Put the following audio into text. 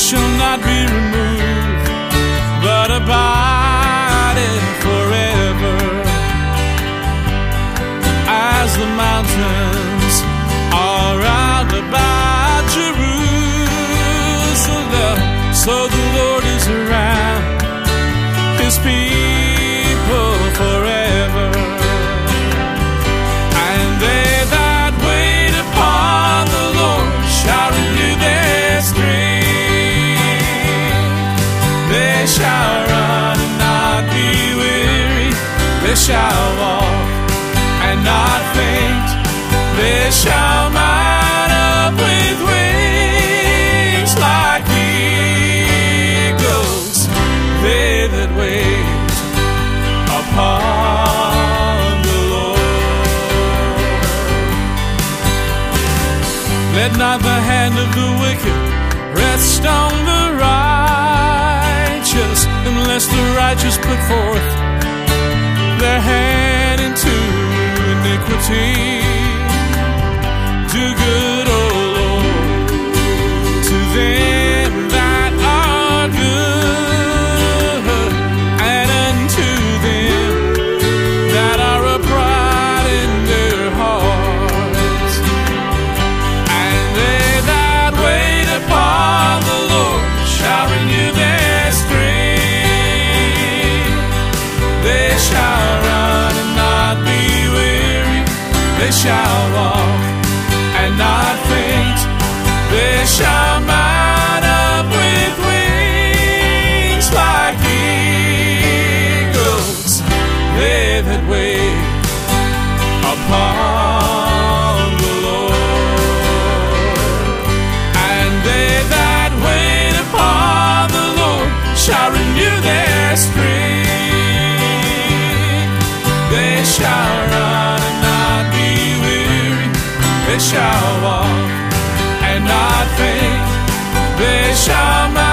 shall not be removed, but abideth forever. As the mountains are round about Jerusalem, so the Lord is around His people forever. And they that wait upon the Lord shall renew their strength. They shall run and not be weary. They shall walk and not faint. They shall mount up with wings like eagles. They that wait upon the Lord. Let not the hand of the wicked rest on the righteous, unless the righteous put forth their hand into iniquity. Do good, O Lord, to them that are good, and unto them that are upright in their hearts. And they that wait upon the Lord shall renew their strength. They shall run and not be weary. They shall walk and not faint. They shall mount up with wings like eagles. They that wait upon the Lord. And they that wait upon the Lord shall renew their strength. They shall run and not be weary. They shall walk and not faint. They shall